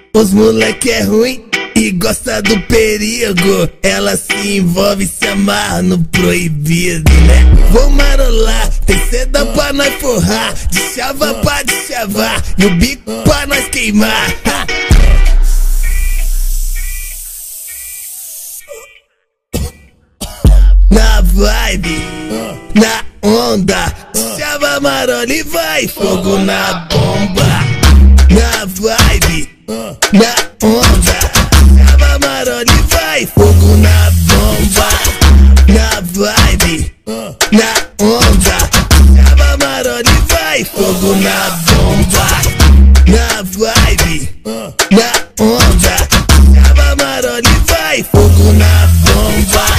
Os moleque é ruim e gosta do perigo. Ela se envolve, se amarra no proibido, né? Vou marolar, tem seda pra nós forrar, de chava pra de chavar, e o bico pra nós queimar. Na vibe, na onda, chava, marola e vai, fogo na bomba. Na vibe, na onda, chava, marola e vai, fogo na bomba. Na vibe, na onda, chava, marola e vai, fogo na bomba. Na vibe, na onda, chava, marola e vai, fogo na bomba.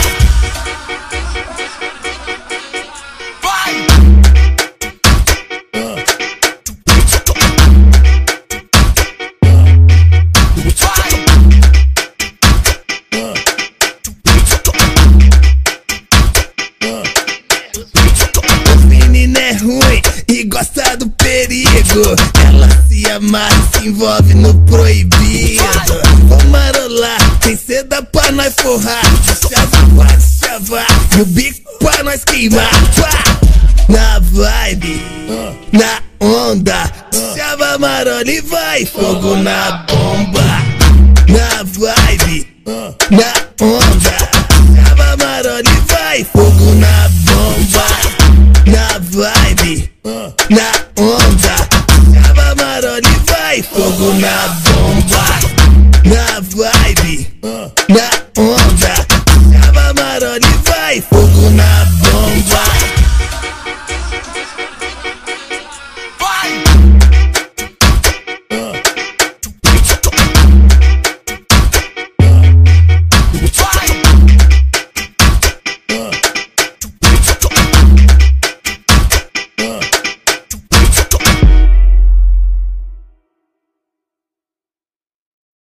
Ruim e gosta do perigo. Ela se amarra e se envolve no proibido. Vou marolar, tem seda pra nós forrar, chava pra chavar, e o bico pra nós queimar. Na vibe, na onda, chava, marola e vai, fogo na bomba. Na vibe, na onda, chava, marola e vai, fogo na bomba. Na vibe, na onda, chava, marola e vai, fogo na bomba.